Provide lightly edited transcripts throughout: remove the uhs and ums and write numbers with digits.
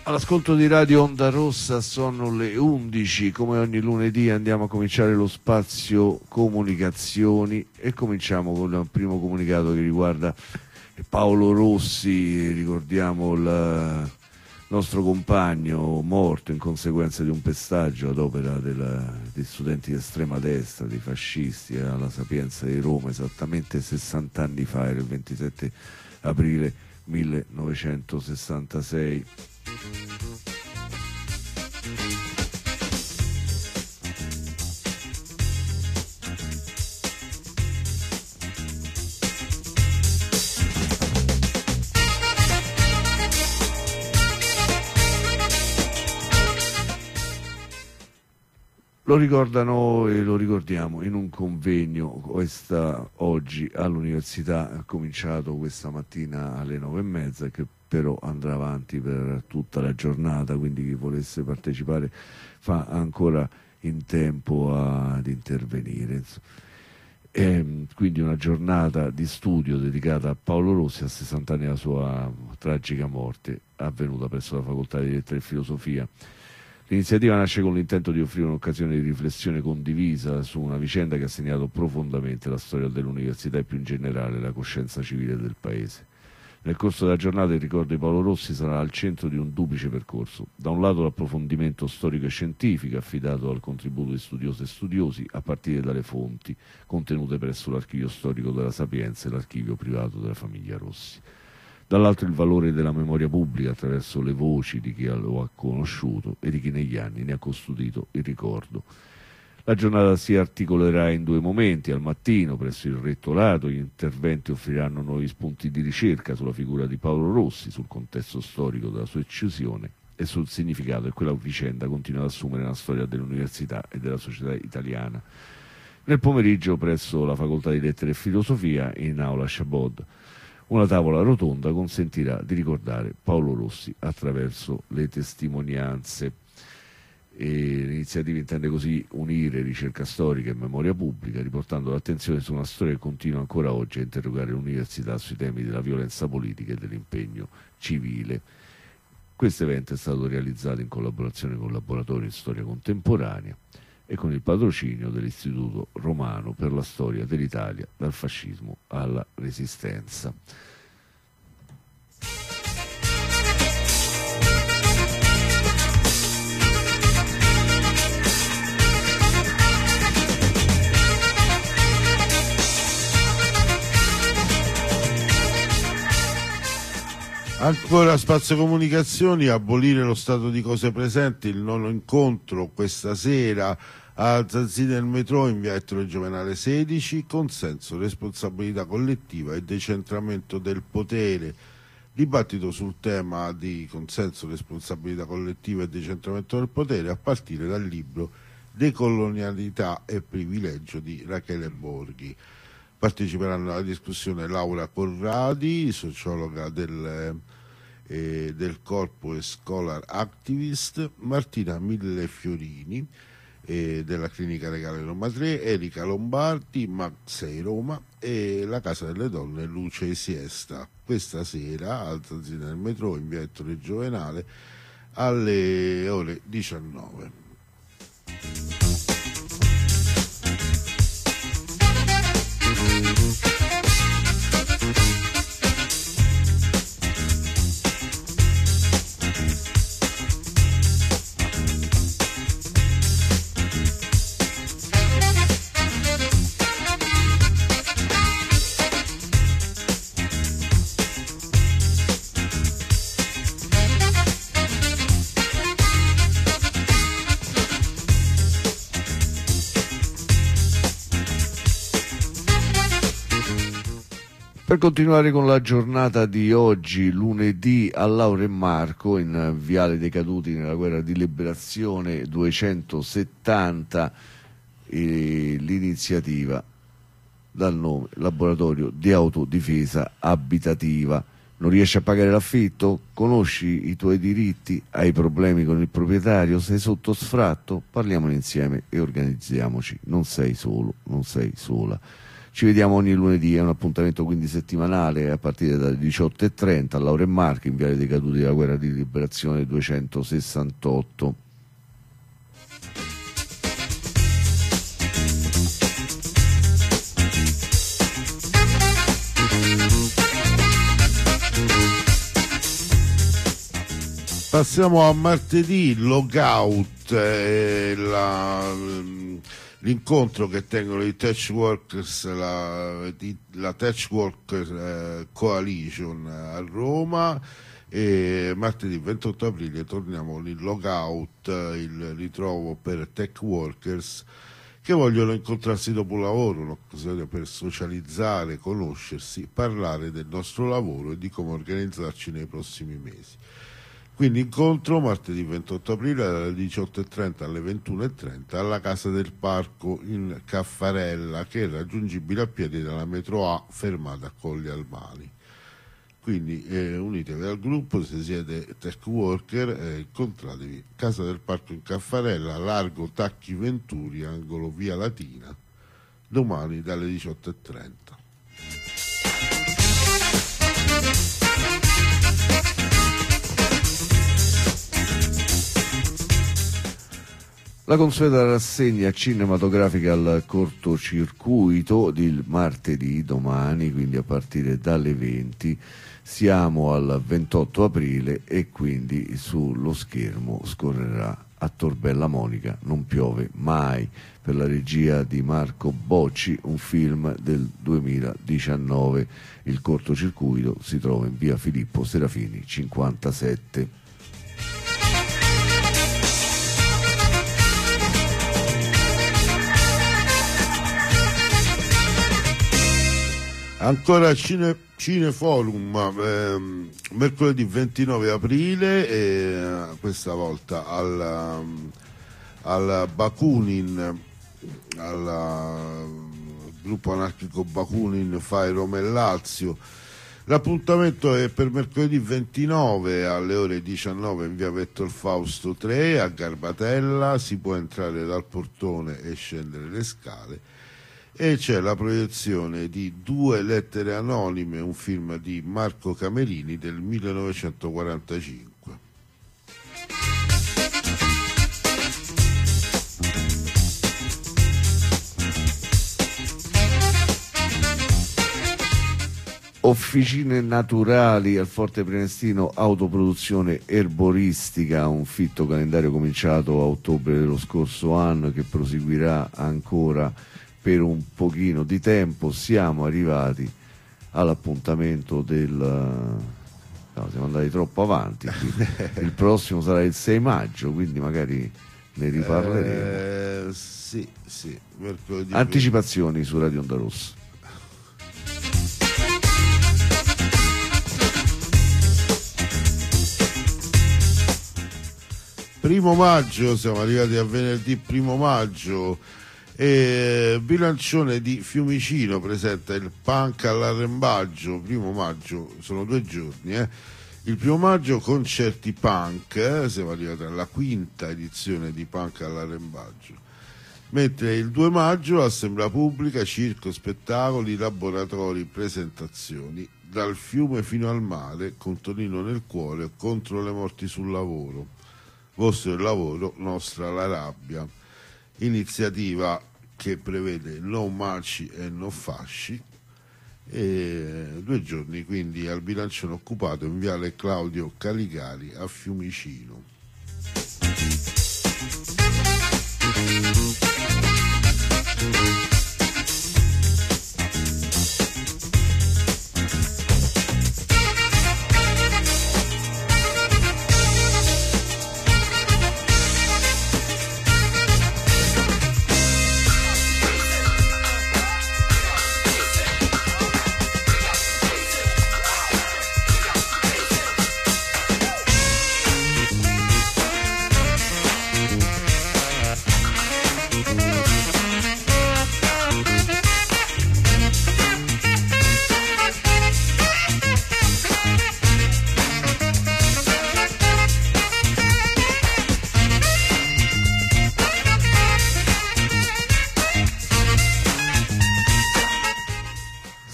All'ascolto di Radio Onda Rossa sono le 11, come ogni lunedì andiamo a cominciare lo spazio comunicazioni e cominciamo con il primo comunicato che riguarda Paolo Rossi. Ricordiamo il nostro compagno morto in conseguenza di un pestaggio ad opera degli studenti di estrema destra, dei fascisti, alla Sapienza di Roma, esattamente 60 anni fa, era il 27 aprile 1966. Lo ricordano e lo ricordiamo in un convegno oggi all'università, ha cominciato questa mattina alle 9:30, che però andrà avanti per tutta la giornata, quindi chi volesse partecipare fa ancora in tempo ad intervenire. Quindi una giornata di studio dedicata a Paolo Rossi a 60 anni dalla sua tragica morte avvenuta presso la Facoltà di Lettere e Filosofia. L'iniziativa nasce con l'intento di offrire un'occasione di riflessione condivisa su una vicenda che ha segnato profondamente la storia dell'università e più in generale la coscienza civile del Paese. Nel corso della giornata il ricordo di Paolo Rossi sarà al centro di un duplice percorso. Da un lato l'approfondimento storico e scientifico affidato al contributo di studiose e studiosi a partire dalle fonti contenute presso l'Archivio Storico della Sapienza e l'Archivio Privato della famiglia Rossi. Dall'altro il valore della memoria pubblica attraverso le voci di chi lo ha conosciuto e di chi negli anni ne ha custodito il ricordo. La giornata si articolerà in due momenti. Al mattino, presso il Rettorato, gli interventi offriranno nuovi spunti di ricerca sulla figura di Paolo Rossi, sul contesto storico della sua uccisione e sul significato che quella vicenda continua ad assumere nella storia dell'università e della società italiana. Nel pomeriggio, presso la Facoltà di Lettere e Filosofia, in aula Chabod, una tavola rotonda consentirà di ricordare Paolo Rossi attraverso le testimonianze. L'iniziativa intende così unire ricerca storica e memoria pubblica, riportando l'attenzione su una storia che continua ancora oggi a interrogare l'università sui temi della violenza politica e dell'impegno civile. Questo evento è stato realizzato in collaborazione con il Laboratorio di Storia Contemporanea e con il patrocinio dell'Istituto Romano per la Storia dell'Italia dal fascismo alla Resistenza. Ancora spazio comunicazioni, abolire lo stato di cose presenti, il nono incontro questa sera a Zanzini del Metro in via Ettore Giovenale 16, consenso, responsabilità collettiva e decentramento del potere. Dibattito sul tema di consenso, responsabilità collettiva e decentramento del potere a partire dal libro Decolonialità e privilegio di Rachele Borghi. Parteciperanno alla discussione Laura Corradi, sociologa del Corpo e Scholar Activist, Martina Millefiorini della Clinica Legale Roma 3, Erika Lombardi, Max 6 Roma e la Casa delle Donne Luce e Siesta. Questa sera al Zanzini del Metro in via Ettore Giovenale alle ore 19. Per continuare con la giornata di oggi, lunedì, a Laura e Marco, in Viale dei Caduti nella guerra di liberazione 270, l'iniziativa dal nome Laboratorio di Autodifesa Abitativa. Non riesci a pagare l'affitto? Conosci i tuoi diritti? Hai problemi con il proprietario? Sei sotto sfratto? Parliamone insieme e organizziamoci. Non sei solo, non sei sola. Ci vediamo ogni lunedì, è un appuntamento quindi settimanale a partire dalle 18:30 a Laura e Marco in Viale dei Caduti della Guerra di Liberazione 268. Passiamo a martedì, Logout, l'incontro che tengono i Tech Workers, la Tech Work Coalition a Roma, e martedì 28 aprile torniamo con il Logout, il ritrovo per Tech Workers che vogliono incontrarsi dopo lavoro, un'occasione per socializzare, conoscersi, parlare del nostro lavoro e di come organizzarci nei prossimi mesi. Quindi incontro martedì 28 aprile dalle 18:30 alle 21:30 alla Casa del Parco in Caffarella, che è raggiungibile a piedi dalla metro A fermata a Colli Albani. Quindi unitevi al gruppo se siete tech worker, incontratevi. Casa del Parco in Caffarella, largo Tacchi Venturi, angolo Via Latina, domani dalle 18:30. La consueta rassegna cinematografica al cortocircuito di martedì, domani, quindi a partire dalle 20, siamo al 28 aprile e quindi sullo schermo scorrerà A Tor Bella Monica non piove mai, per la regia di Marco Bocci, un film del 2019. Il cortocircuito si trova in via Filippo Serafini 57. Ancora Cineforum, mercoledì 29 aprile, questa volta al Bakunin, al gruppo anarchico Bakunin Fai Roma e Lazio. L'appuntamento è per mercoledì 29 alle ore 19 in via Vettor Fausto 3 a Garbatella. Si può entrare dal portone e scendere le scale. E c'è la proiezione di Due lettere anonime, un film di Marco Camerini del 1945. Officine naturali al Forte Prenestino, autoproduzione erboristica, un fitto calendario cominciato a ottobre dello scorso anno che proseguirà ancora per un pochino di tempo. Siamo arrivati all'appuntamento siamo andati troppo avanti, il prossimo sarà il 6 maggio, quindi magari ne riparleremo. Sì, mercoledì. Anticipazioni su Radio Onda Rossa. Primo maggio, siamo arrivati a venerdì 1 maggio. Bilancione di Fiumicino presenta il punk all'arrembaggio. 1 maggio, sono 2 giorni, il 1 maggio concerti punk, siamo arrivati alla 5ª edizione di Punk all'arrembaggio, mentre il 2 maggio assemblea pubblica, circo, spettacoli, laboratori, presentazioni, dal fiume fino al mare, con Tonino nel cuore, contro le morti sul lavoro, vostro il lavoro, nostra la rabbia. Iniziativa che prevede no maci e no fasci, e 2 giorni quindi al bilancione occupato in viale Claudio Caligari a Fiumicino.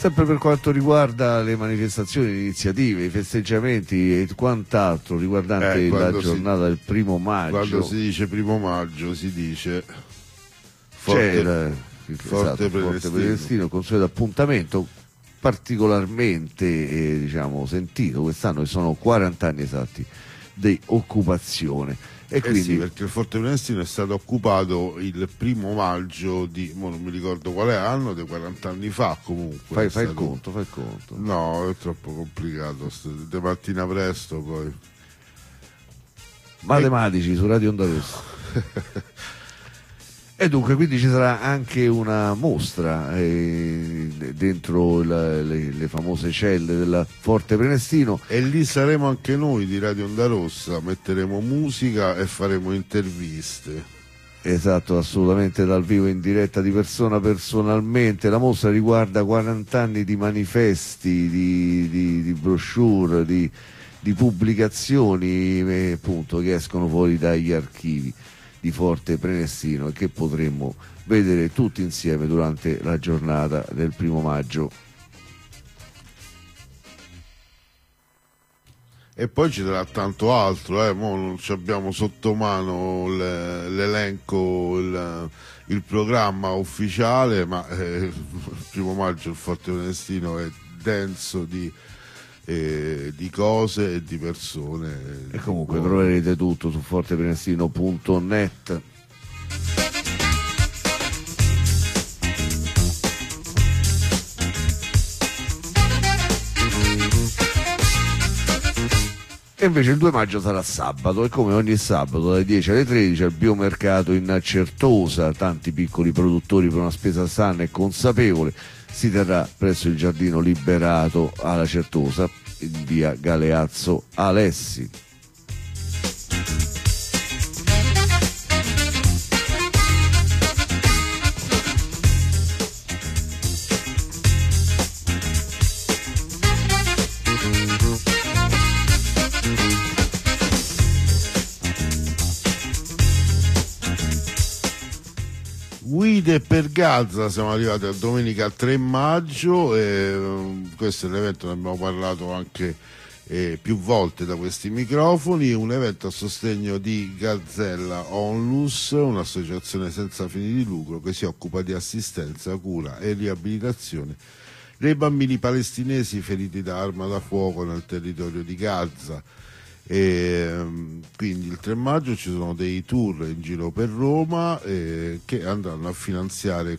Sempre per quanto riguarda le manifestazioni, le iniziative, i festeggiamenti e quant'altro riguardante la giornata del 1° maggio. Quando si dice 1° maggio si dice Forte Prenestino, consueto appuntamento particolarmente diciamo sentito quest'anno, che sono 40 anni esatti di occupazione. E quindi sì, perché il Forte Prenestino è stato occupato il 1° maggio non mi ricordo quale anno, dei 40 anni fa comunque. Fai il conto. No, è troppo complicato, di mattina presto poi. Matematici su Radio Onda Rossa. E dunque quindi ci sarà anche una mostra dentro le famose celle del Forte Prenestino. E lì saremo anche noi di Radio Onda Rossa, metteremo musica e faremo interviste. Esatto, assolutamente dal vivo, in diretta, di persona, personalmente. La mostra riguarda 40 anni di manifesti, di brochure, di pubblicazioni appunto, che escono fuori dagli archivi di Forte Prenestino e che potremmo vedere tutti insieme durante la giornata del 1° maggio. E poi ci sarà tanto altro, mo non abbiamo sotto mano l'elenco, il programma ufficiale, ma il 1° maggio il Forte Prenestino è denso di cose e di persone. E comunque troverete tutto su forteprenestino.net. E invece il 2 maggio sarà sabato, e come ogni sabato dalle 10 alle 13 al biomercato in Certosa, tanti piccoli produttori per una spesa sana e consapevole, si terrà presso il Giardino Liberato alla Certosa, in via Galeazzo Alessi. Guide per Gaza, siamo arrivati a domenica 3 maggio e questo è l'evento, ne abbiamo parlato anche più volte da questi microfoni, un evento a sostegno di Gazzella Onlus, un'associazione senza fini di lucro che si occupa di assistenza, cura e riabilitazione dei bambini palestinesi feriti da arma da fuoco nel territorio di Gaza. E quindi il 3 maggio ci sono dei tour in giro per Roma che andranno a finanziare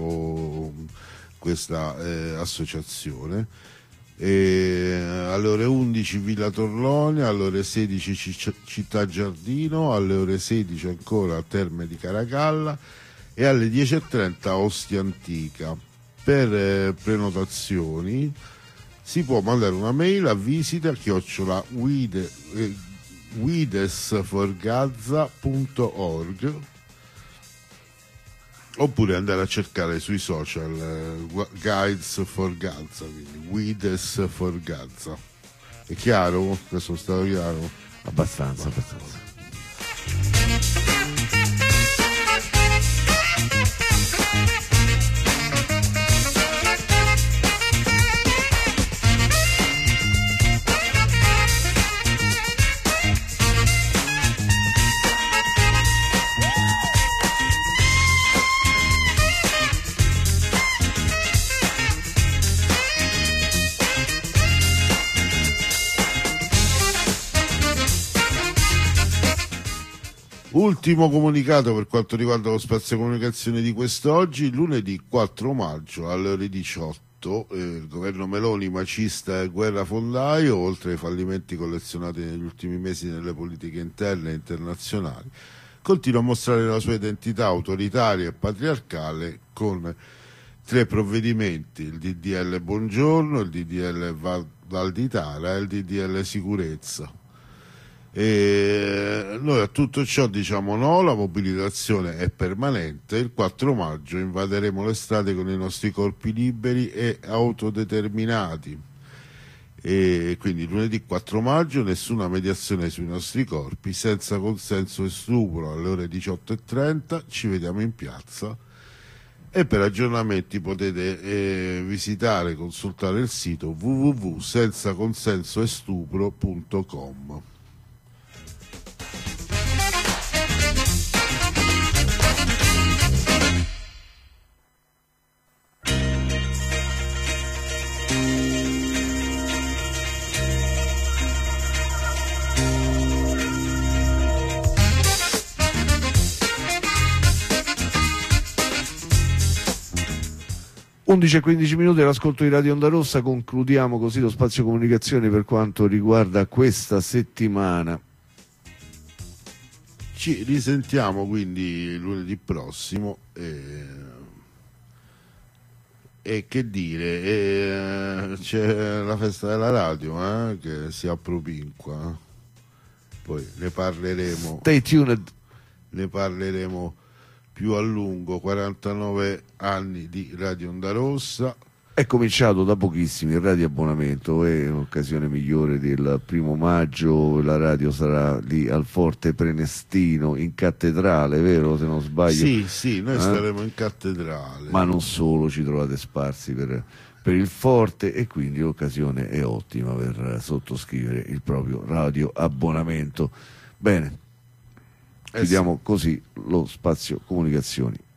questa associazione. Alle ore 11 Villa Torlonia, alle ore 16 Città Giardino, alle ore 16 ancora Terme di Caracalla e alle 10:30 Ostia Antica. Per prenotazioni si può mandare una mail a visita@guidesforgaza.org oppure andare a cercare sui social Guides for Gaza, quindi Guides for Gaza. È chiaro? Adesso è stato chiaro? Abbastanza. Ultimo comunicato per quanto riguarda lo spazio comunicazione di quest'oggi, lunedì 4 maggio alle ore 18 il governo Meloni macista e guerrafondaio, oltre ai fallimenti collezionati negli ultimi mesi nelle politiche interne e internazionali, continua a mostrare la sua identità autoritaria e patriarcale con 3 provvedimenti: il DDL Buongiorno, il DDL Valditara e il DDL Sicurezza. E noi a tutto ciò diciamo no, la mobilitazione è permanente, il 4 maggio invaderemo le strade con i nostri corpi liberi e autodeterminati, e quindi lunedì 4 maggio nessuna mediazione sui nostri corpi, senza consenso e stupro, alle ore 18:30 ci vediamo in piazza e per aggiornamenti potete visitare, consultare il sito www.senzaconsensoestupro.com. E 15 minuti all'ascolto di Radio Onda Rossa, concludiamo così lo spazio comunicazioni per quanto riguarda questa settimana. Ci risentiamo quindi lunedì prossimo e che dire, c'è la festa della radio che si appropinqua, poi ne parleremo. Stay tuned. Ne parleremo più a lungo. 49 anni di Radio Onda Rossa. È cominciato da pochissimi il radio abbonamento, è un'occasione migliore del 1° maggio, la radio sarà lì al Forte Prenestino in cattedrale, vero, se non sbaglio? Sì, noi staremo in cattedrale. Ma non solo, ci trovate sparsi per il Forte e quindi l'occasione è ottima per sottoscrivere il proprio radio abbonamento. Bene, chiudiamo così lo spazio comunicazioni.